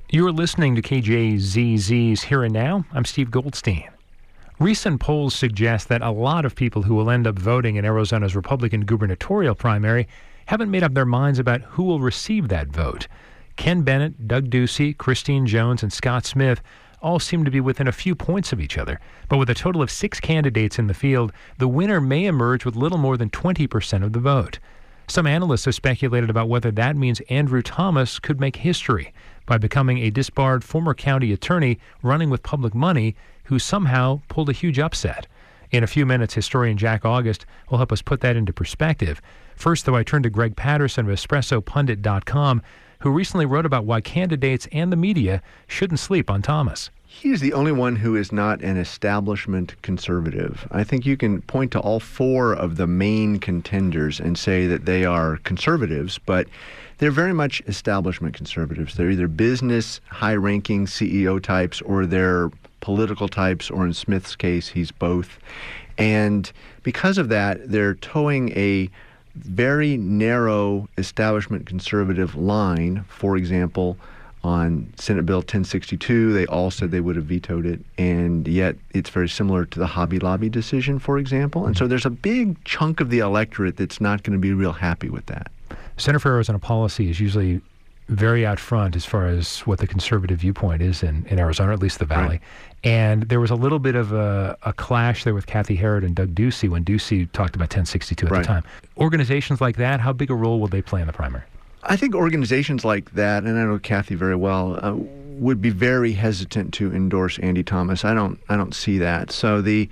You're listening to KJZZ's Here and Now. I'm Steve Goldstein. Recent polls suggest that a lot of people who will end up voting in Arizona's Republican gubernatorial primary haven't made up their minds about who will receive that vote. Ken Bennett, Doug Ducey, Christine Jones, and Scott Smith all seem to be within a few points of each other. But with a total of 6 candidates in the field, the winner may emerge with little more than 20% of the vote. Some analysts have speculated about whether that means Andrew Thomas could make history by becoming a disbarred former county attorney running with public money who somehow pulled a huge upset. In a few minutes, historian Jack August will help us put that into perspective. First, though, I turn to Greg Patterson of EspressoPundit.com, who recently wrote about why candidates and the media shouldn't sleep on Thomas. He's the only one who is not an establishment conservative. I think you can point to all 4 of the main contenders and say that they are conservatives, but they're very much establishment conservatives. They're either business, high-ranking CEO types, or they're political types, or in Smith's case, he's both. And because of that, they're towing a very narrow establishment conservative line. For example, on Senate Bill 1062, they all said they would have vetoed it, and yet it's very similar to the Hobby Lobby decision, for example. And so there's a big chunk of the electorate that's not going to be real happy with that. Center for Arizona Policy is usually very out front as far as what the conservative viewpoint is in Arizona, at least the Valley. Right. And there was a little bit of a clash there with Kathy Herod and Doug Ducey when Ducey talked about 1062 at the time. Organizations like that, how big a role will they play in the primary? I think organizations like that, and I know Kathy very well, would be very hesitant to endorse Andy Thomas. I don't see that. So the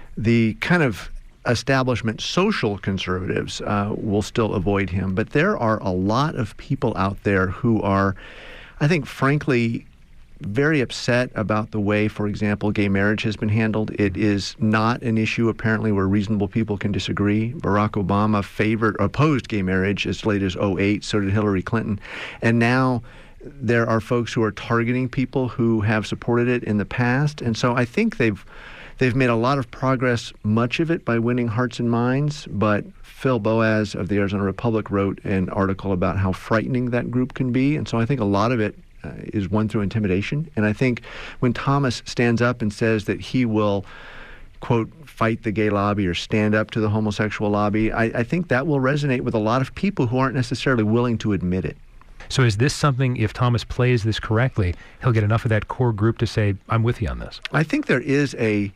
kind of establishment social conservatives will still avoid him. But there are a lot of people out there who are, I think, frankly, very upset about the way, for example, gay marriage has been handled. It is not an issue, apparently, where reasonable people can disagree. Barack Obama opposed gay marriage as late as 2008, so did Hillary Clinton. And now there are folks who are targeting people who have supported it in the past. And so I think they've made a lot of progress, much of it by winning hearts and minds. But Phil Boas of the Arizona Republic wrote an article about how frightening that group can be. And so I think a lot of it is won through intimidation. And I think when Thomas stands up and says that he will, quote, fight the gay lobby or stand up to the homosexual lobby, I think that will resonate with a lot of people who aren't necessarily willing to admit it. So is this something, if Thomas plays this correctly, he'll get enough of that core group to say, I'm with you on this? I think there is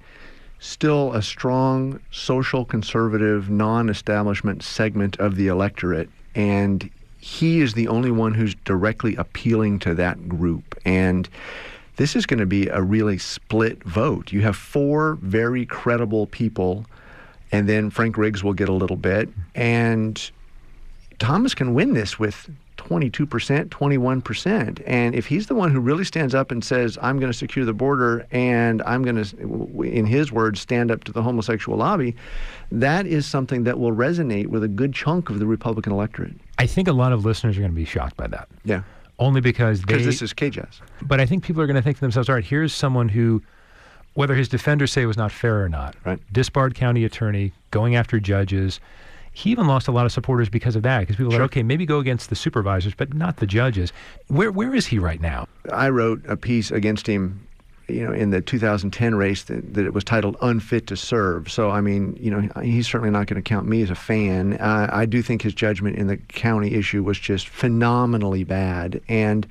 still a strong social conservative, non-establishment segment of the electorate, and he is the only one who's directly appealing to that group. And this is going to be a really split vote. You have 4 very credible people, and then Frank Riggs will get a little bit, and Thomas can win this with 22%, 21%. And if he's the one who really stands up and says, I'm going to secure the border and I'm going to, in his words, stand up to the homosexual lobby, that is something that will resonate with a good chunk of the Republican electorate. I think a lot of listeners are going to be shocked by that. Yeah. Only because this is KJAS. But I think people are going to think to themselves, all right, here's someone who, whether his defenders say it was not fair or not, right, disbarred county attorney, going after judges. He even lost a lot of supporters because of that, because people are like, okay, maybe go against the supervisors, but not the judges. Where is he right now? I wrote a piece against him, in the 2010 race that it was titled Unfit to Serve. So, I mean, he's certainly not going to count me as a fan. I do think his judgment in the county issue was just phenomenally bad. And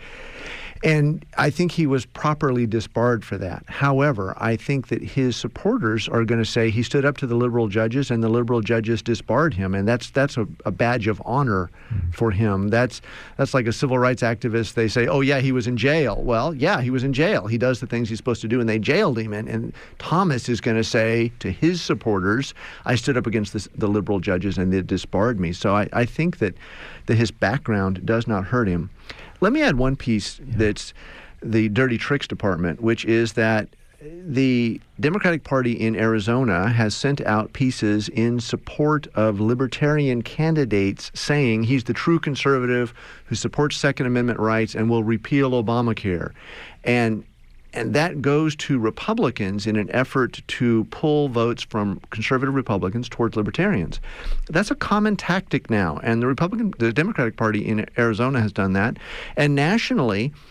I think he was properly disbarred for that. However, I think that his supporters are going to say he stood up to the liberal judges and the liberal judges disbarred him, and that's a badge of honor for him. That's like a civil rights activist. They say, oh, yeah, he was in jail. Well, yeah, he was in jail. He does the things he's supposed to do, and they jailed him. And Thomas is going to say to his supporters, I stood up against the liberal judges and they disbarred me. So I think that his background does not hurt him. Let me add one piece that's the dirty tricks department, which is that the Democratic Party in Arizona has sent out pieces in support of libertarian candidates saying he's the true conservative who supports Second Amendment rights and will repeal Obamacare. And that goes to Republicans in an effort to pull votes from conservative Republicans towards libertarians. That's a common tactic now, and the Democratic Party in Arizona has done that. And nationally,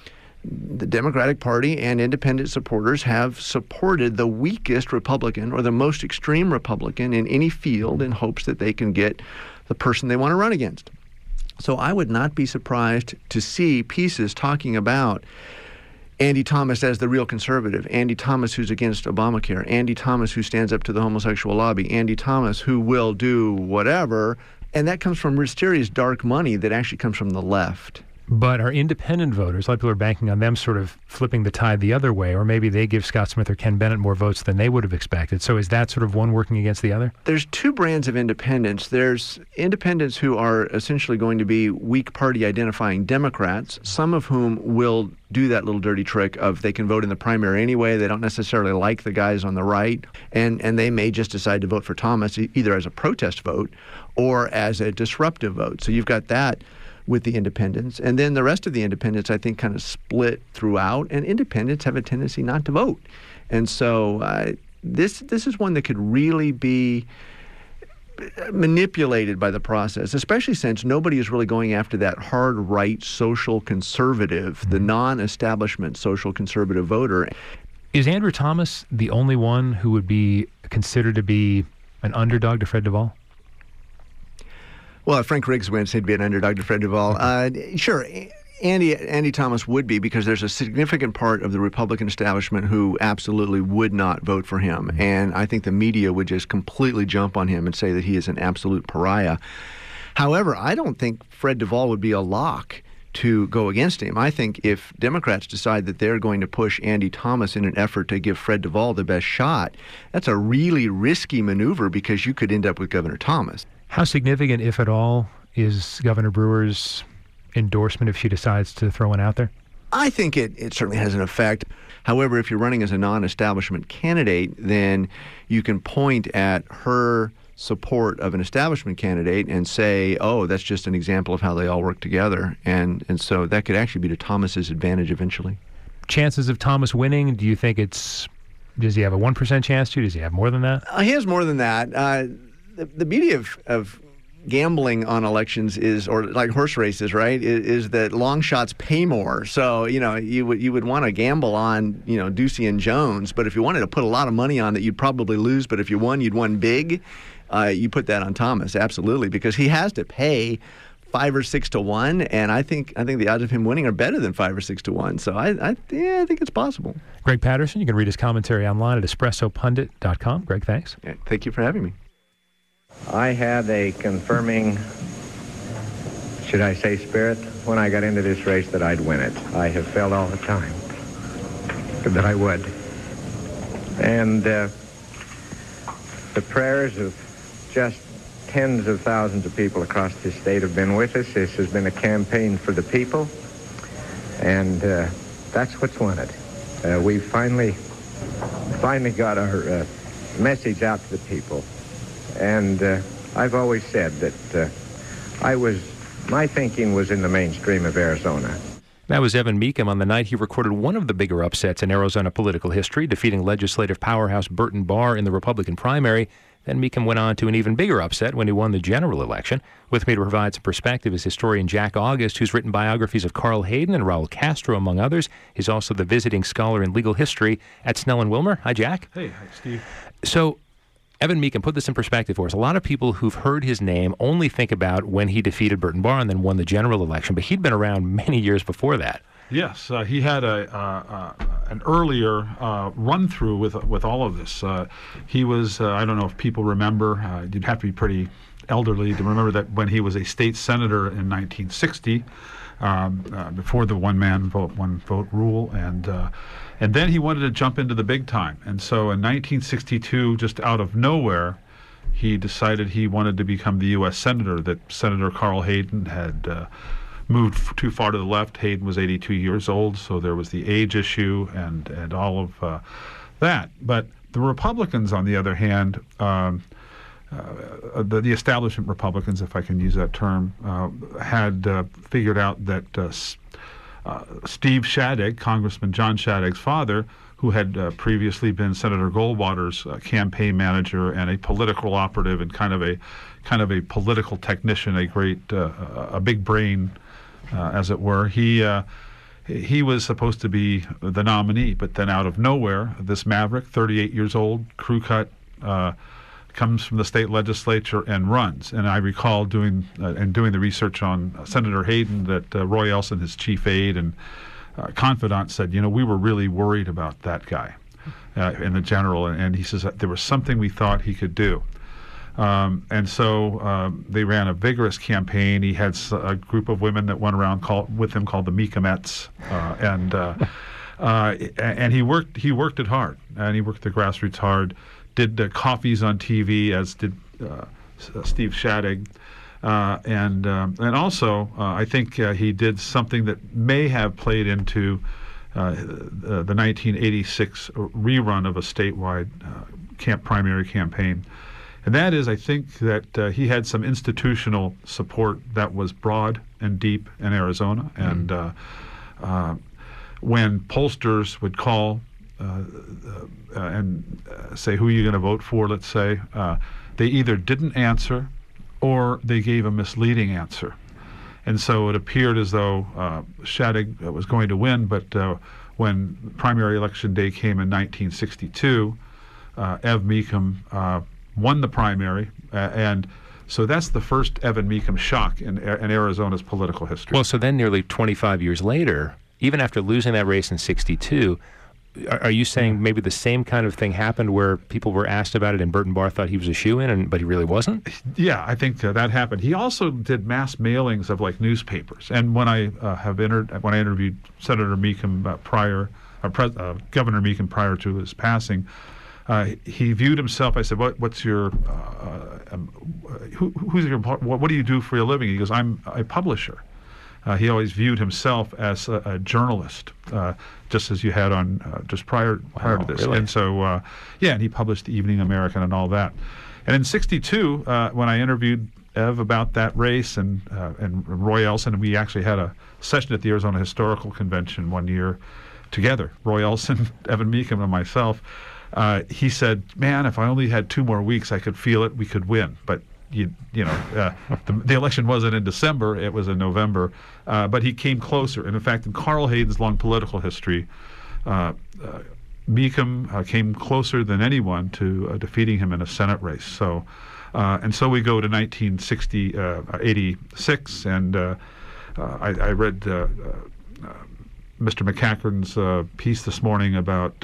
the Democratic Party and independent supporters have supported the weakest Republican or the most extreme Republican in any field in hopes that they can get the person they want to run against. So I would not be surprised to see pieces talking about Andy Thomas as the real conservative, Andy Thomas who's against Obamacare, Andy Thomas who stands up to the homosexual lobby, Andy Thomas who will do whatever. And that comes from mysterious dark money that actually comes from the left. But are independent voters, a lot of people are banking on them sort of flipping the tide the other way, or maybe they give Scott Smith or Ken Bennett more votes than they would have expected. So is that sort of one working against the other? There's two brands of independents. There's independents who are essentially going to be weak party identifying Democrats, some of whom will do that little dirty trick of they can vote in the primary anyway. They don't necessarily like the guys on the right, and they may just decide to vote for Thomas either as a protest vote or as a disruptive vote. So you've got that with the independents. And then the rest of the independents, I think, kind of split throughout, and independents have a tendency not to vote. And so this is one that could really be manipulated by the process, especially since nobody is really going after that hard right social conservative, the non-establishment social conservative voter. Is Andrew Thomas the only one who would be considered to be an underdog to Fred Duvall? Well, if Frank Riggs wins, he'd be an underdog to Fred Duvall. Sure, Andy Thomas would be, because there's a significant part of the Republican establishment who absolutely would not vote for him. And I think the media would just completely jump on him and say that he is an absolute pariah. However, I don't think Fred Duvall would be a lock to go against him. I think if Democrats decide that they're going to push Andy Thomas in an effort to give Fred Duvall the best shot, that's a really risky maneuver because you could end up with Governor Thomas. How significant, if at all, is Governor Brewer's endorsement if she decides to throw one out there? I think it certainly has an effect. However, if you're running as a non-establishment candidate, then you can point at her support of an establishment candidate and say, oh, that's just an example of how they all work together. And so that could actually be to Thomas's advantage eventually. Chances of Thomas winning, do you think does he have a 1% chance to? Does he have more than that? He has more than that. The beauty of gambling on elections is, or like horse races, right, is that long shots pay more. So, you would want to gamble on, Ducey and Jones, but if you wanted to put a lot of money on that, you'd probably lose, but if you won, you'd win big. You put that on Thomas, absolutely, because he has to pay 5 or 6 to 1, and I think the odds of him winning are better than 5 or 6 to 1. So I think it's possible. Greg Patterson, you can read his commentary online at espressopundit.com. Greg, thanks. Yeah, thank you for having me. I had a confirming, should I say, spirit when I got into this race that I'd win it. I have felt all the time that I would. And the prayers of just tens of thousands of people across this state have been with us. This has been a campaign for the people, and that's what's won it. We finally got our message out to the people. And I've always said that my thinking was in the mainstream of Arizona. That was Evan Mecham on the night he recorded one of the bigger upsets in Arizona political history, defeating legislative powerhouse Burton Barr in the Republican primary. Then Mecham went on to an even bigger upset when he won the general election. With me to provide some perspective is historian Jack August, who's written biographies of Carl Hayden and Raul Castro, among others. He's also the visiting scholar in legal history at Snell and Wilmer. Hi, Jack. Hey, hi, Steve. So, Evan Mecham, put this in perspective for us. A lot of people who've heard his name only think about when he defeated Burton Barr and then won the general election, but he'd been around many years before that. Yes, he had an earlier run-through with all of this. He was, I don't know if people remember, you'd have to be pretty elderly to remember that when he was a state senator in 1960, before the one-man vote, one-vote rule, and then he wanted to jump into the big time. And so in 1962, just out of nowhere, he decided he wanted to become the U.S. Senator, that Senator Carl Hayden had moved too far to the left. Hayden was 82 years old, so there was the age issue and all of that. But the Republicans, on the other hand, the establishment Republicans, if I can use that term, had figured out that Steve Shadegg, Congressman John Shadeg's father, who had previously been Senator Goldwater's campaign manager and a political operative and kind of a political technician, a big brain, as it were. He he was supposed to be the nominee, but then out of nowhere, this maverick, 38 years old, crew cut, comes from the state legislature and runs. And I recall doing the research on Senator Hayden that Roy Elson, his chief aide and confidant, said, we were really worried about that guy in the general, and he says that there was something we thought he could do. And so they ran a vigorous campaign. He had a group of women that went around with him called the Meekomettes, and he worked it hard, and he worked the grassroots hard. Did the coffees on TV, as did Steve Shadegg, and also I think he did something that may have played into the 1986 rerun of a statewide primary campaign. And that is, I think, that he had some institutional support that was broad and deep in Arizona. And when pollsters would call and say, who are you going to vote for, let's say, they either didn't answer or they gave a misleading answer. And so it appeared as though Shadegg was going to win, but when primary election day came in 1962, Ev Meekum won the primary, and so that's the first Evan Meekum shock in Arizona's political history. Well, so then nearly 25 years later, even after losing that race in 62, are you saying maybe the same kind of thing happened where people were asked about it and Burton Barr thought he was a shoo-in, but he really wasn't? Yeah, I think that happened. He also did mass mailings of newspapers. And when I interviewed Senator Meekum Governor Meekum prior to his passing, he viewed himself. I said, "What's your? Who's your? What do you do for a living?" He goes, "I'm a publisher." He always viewed himself as a journalist, just as you had on just prior to this. Really? And so, and he published the Evening American and all that. And in '62, when I interviewed Ev about that race and Roy Elson, and we actually had a session at the Arizona Historical Convention one year together, Roy Elson, Evan Meekum, and myself. He said, "Man, if I only had 2 more weeks, I could feel it. We could win." But the election wasn't in December; it was in November. But he came closer. And in fact, in Carl Hayden's long political history, Meekum came closer than anyone to defeating him in a Senate race. So, and so we go to 1986, and I read Mr. McCachern's piece this morning about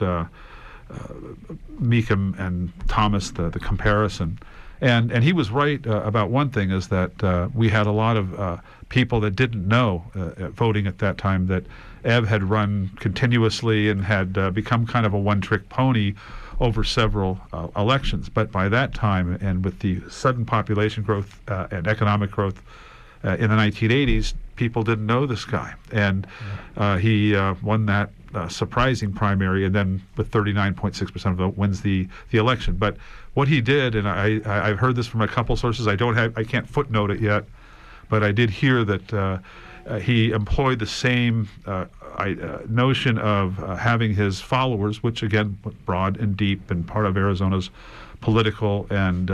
Meekum and Thomas, the comparison. And he was right about one thing, is that we had a lot of people that didn't know voting at that time that Ev had run continuously and had become kind of a one-trick pony over several elections. But by that time, and with the sudden population growth and economic growth in the 1980s, people didn't know this guy. And he won that surprising primary, and then with 39.6% of the vote wins the election. But what he did, and I've heard this from a couple sources, I can't footnote it yet, but I did hear that he employed the same notion of having his followers, which again, broad and deep and part of Arizona's political and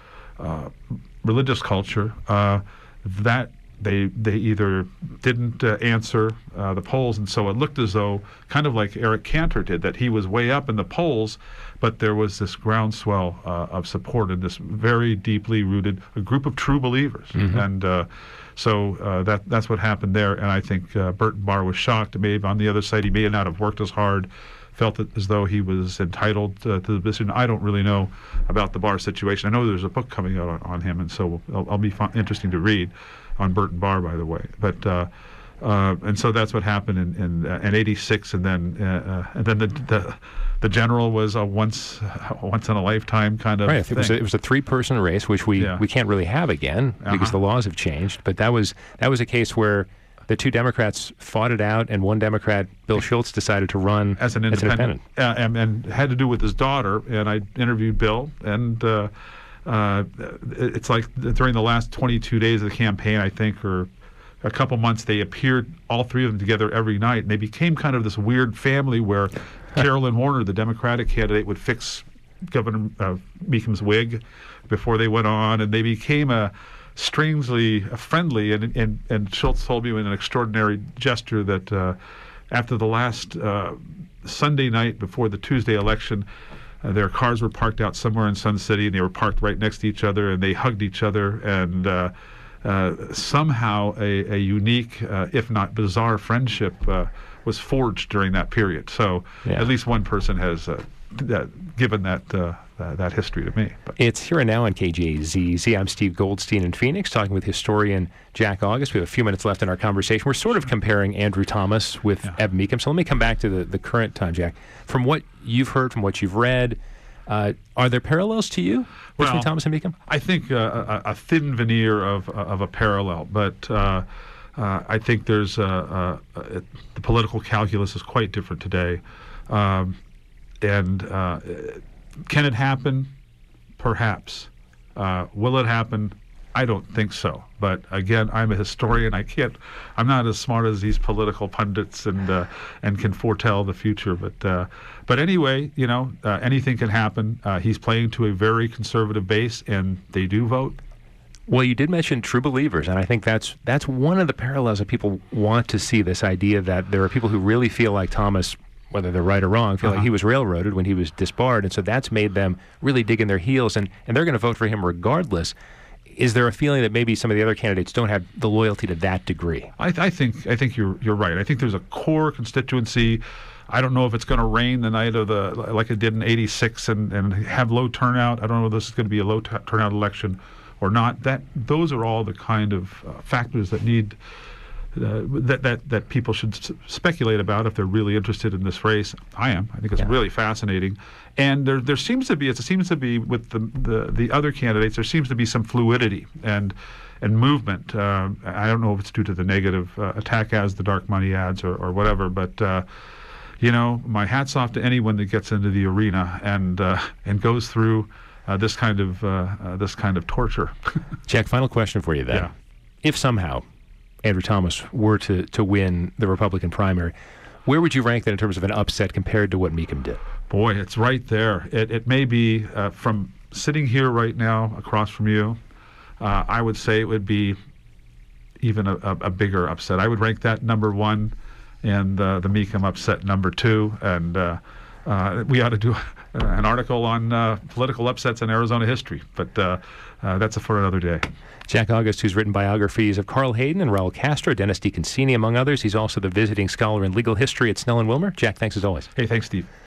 religious culture, that they either didn't answer the polls, and so it looked as though, kind of like Eric Cantor did, that he was way up in the polls, but there was this groundswell of support and this very deeply rooted a group of true believers. Mm-hmm. And so that's what happened there. And I think Burton Barr was shocked. Maybe on the other side, he may not have worked as hard, felt as though he was entitled to the position. I don't really know about the Barr situation. I know there's a book coming out on him, and so I'll be interesting to read on Burton Barr, by the way. But and so that's what happened in '86, and then the general was a once in a lifetime kind of thing. It was a 3-person race, which we can't really have again because the laws have changed. But that was a case where the 2 Democrats fought it out, and one Democrat, Bill Schultz, decided to run as an independent. And had to do with his daughter. And I interviewed Bill, and it's like during the last 22 days of the campaign, I think, or a couple months, they appeared, all 3 of them together every night, and they became kind of this weird family where Carolyn Warner, the Democratic candidate, would fix Governor Meekum's wig before they went on, and they became strangely friendly. And Schultz told me in an extraordinary gesture that after the last Sunday night before the Tuesday election, their cars were parked out somewhere in Sun City, and they were parked right next to each other, and they hugged each other, and somehow a unique, if not bizarre, friendship was forged during that period. So at least one person has given that history to me. But. It's Here and Now on KJZZ. I'm Steve Goldstein in Phoenix, talking with historian Jack August. We have a few minutes left in our conversation. We're sort of comparing Andrew Thomas with Ebbe Meekum. So let me come back to the current time, Jack. From what you've heard, from what you've read, are there parallels to you between Thomas and Meekum? I think a thin veneer of a parallel, but I think there's the political calculus is quite different today. And can it happen? Perhaps. Will it happen? I don't think so. But again, I'm a historian. I'm not as smart as these political pundits and can foretell the future. But anyway, anything can happen. He's playing to a very conservative base, and they do vote. Well, you did mention true believers, and I think that's one of the parallels that people want to see, this idea that there are people who really feel like Thomas, whether they're right or wrong, feel like he was railroaded when he was disbarred, and so that's made them really dig in their heels, and they're going to vote for him regardless. Is there a feeling that maybe some of the other candidates don't have the loyalty to that degree? I think you're right. I think there's a core constituency. I don't know if it's going to rain the night of like it did in '86 and have low turnout. I don't know if this is going to be a low turnout election or not. Those are all the kind of factors that need that people should speculate about if they're really interested in this race. I am. I think it's really fascinating, and there seems to be with the other candidates, there seems to be some fluidity and movement. I don't know if it's due to the negative attack ads, the dark money ads, or whatever, but my hat's off to anyone that gets into the arena and goes through this kind of torture. Jack, final question for you then. Yeah. If somehow Andrew Thomas were to win the Republican primary, where would you rank that in terms of an upset compared to what Meekum did? Boy, it's right there. It may be, from sitting here right now across from you, I would say it would be even a bigger upset. I would rank that number one, and the Meekum upset number two. And we ought to do an article on political upsets in Arizona history, but that's for another day. Jack August, who's written biographies of Carl Hayden and Raul Castro, Dennis DeConcini, among others. He's also the visiting scholar in legal history at Snell and Wilmer. Jack, thanks as always. Hey, thanks, Steve.